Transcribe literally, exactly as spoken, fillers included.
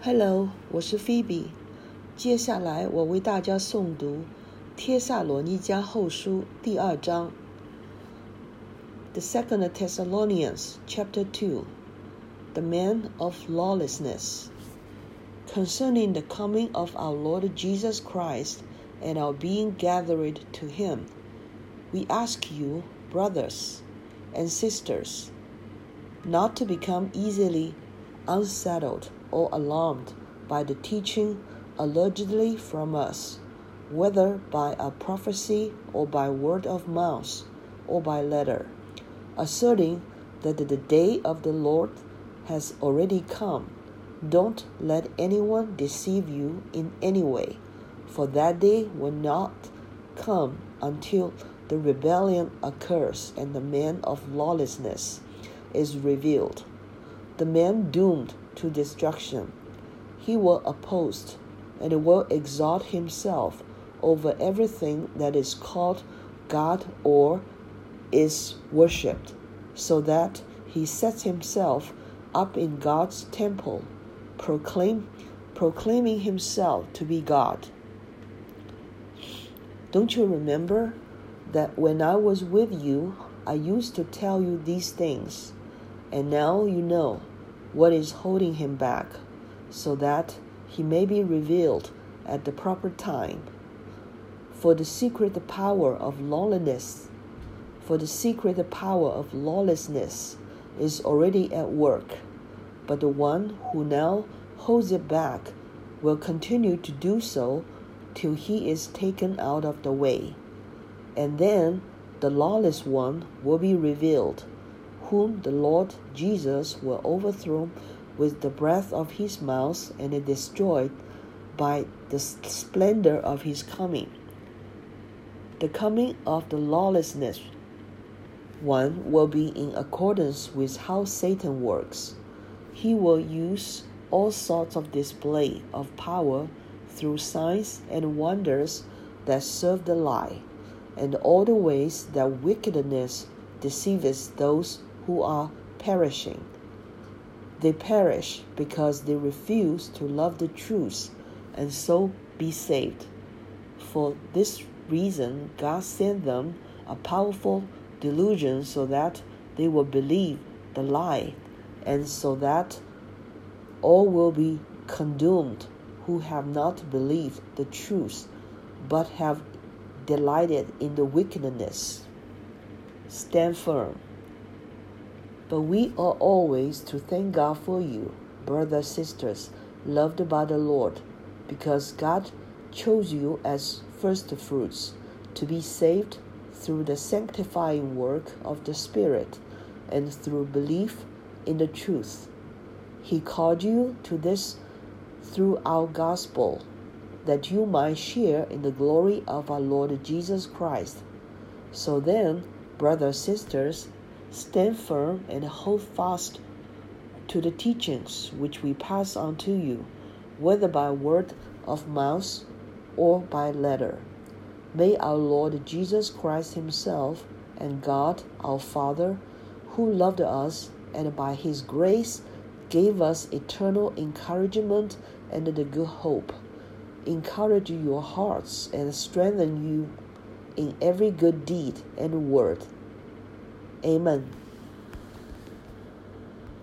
Hello， 我是 Phoebe。接下来我为大家诵读《帖撒罗尼迦后书》第二章。The Second Thessalonians, Chapter two, The Man of Lawlessness. Concerning the coming of our Lord Jesus Christ and our being gathered to him, we ask you, brothers and sisters, not to become easily unsettled or alarmed by the teaching allegedly from us, whether by a prophecy or by word of mouth or by letter, asserting that the day of the Lord has already come. Don't let anyone deceive you in any way, for that day will not come until the rebellion occurs and the man of lawlessness is revealed, the man doomed to destruction. He will oppose and will exalt himself over everything that is called God or is worshipped, so that he sets himself up in God's temple, proclaim, proclaiming himself to be God. Don't you remember that when I was with you, I used to tell you these things, and now you know what is holding him back, so that he may be revealed at the proper time. For the secret power of lawlessness, for the secret power of lawlessness is already at work, but the one who now holds it back will continue to do so till he is taken out of the way. And then the lawless one will be revealed, whom the Lord Jesus will overthrow with the breath of his mouth and destroy by the splendor of his coming. The coming of the lawlessness one will be in accordance with how Satan works. He will use all sorts of display of power through signs and wonders that serve the lie, and all the ways that wickedness deceives those who are perishing. They perish because they refuse to love the truth and so be saved. For this reason, God sent them a powerful delusion so that they will believe the lie, and so that all will be condemned who have not believed the truth, but have delighted in the wickedness. Stand firm. But we are always to thank God for you, brothers and sisters, loved by the Lord, because God chose you as firstfruits to be saved through the sanctifying work of the Spirit and through belief in the truth. He called you to this through our gospel, that you might share in the glory of our Lord Jesus Christ. So then, brothers and sisters, stand firm and hold fast to the teachings which we pass on to you, whether by word of mouth or by letter. May our Lord Jesus Christ himself and God our Father, who loved us and by his grace gave us eternal encouragement and the good hope, encourage your hearts and strengthen you in every good deed and word. Amen.